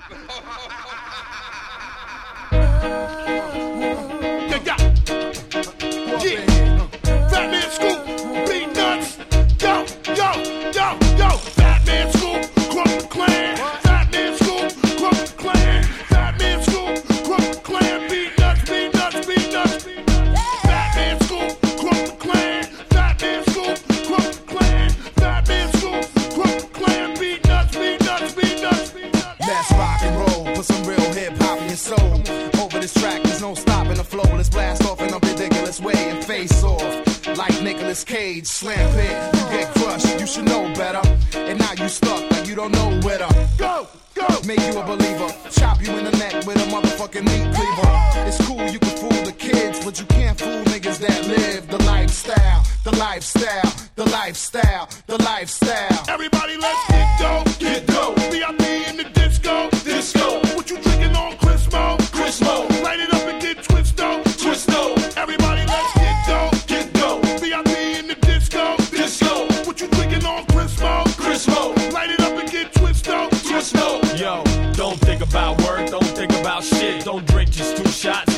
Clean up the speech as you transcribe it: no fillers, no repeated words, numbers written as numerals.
Yeah. Fat Man Scoop, Beat Nuts. Yo, yo, yo, yo. Fat Man Scoop, Crump Clan. Fat Man Scoop, Crump Clan. Fat Man Scoop, Crump Clan. Beat Nuts, Beat Nuts, Beat Nuts. Fat Man Scoop, Crump Clan. Fat Man Scoop, Crump Clan. Fat Man Scoop, Crump Clan. Beat Nuts, Beat Nuts, Beat Nuts. Let's rock and roll, put some real hip hop in your soul. Over this track, there's no stopping the flow. Let's blast off in a ridiculous way and face off. Like Nicolas Cage, slam pit, you get crushed, you should know better. And now you stuck like you don't know where to go. Make you a believer, chop you in the neck with a motherfucking meat cleaver. It's cool, you can fool the kids, but you can't fool niggas that live the lifestyle, the lifestyle, the lifestyle, the lifestyle. Everybody let's get dope, get dope. VIP in the disco, disco. What you drinking on Crismo? Crismo. Light it up and get twisto, twisto. Everybody let's get dope, get dope. VIP in the disco, disco. What you drinking on Crismo? Crismo. Light it up and get twisto, twisto. Yo, don't think about work, don't think about shit. Don't drink just 2 shots.